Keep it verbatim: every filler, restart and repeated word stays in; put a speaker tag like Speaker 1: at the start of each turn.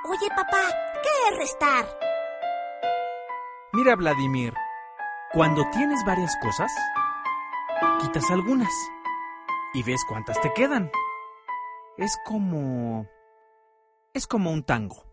Speaker 1: Oye, papá, ¿qué es restar?
Speaker 2: Mira, Vladimir, cuando tienes varias cosas, quitas algunas y ves cuántas te quedan. Es como... es como un tango.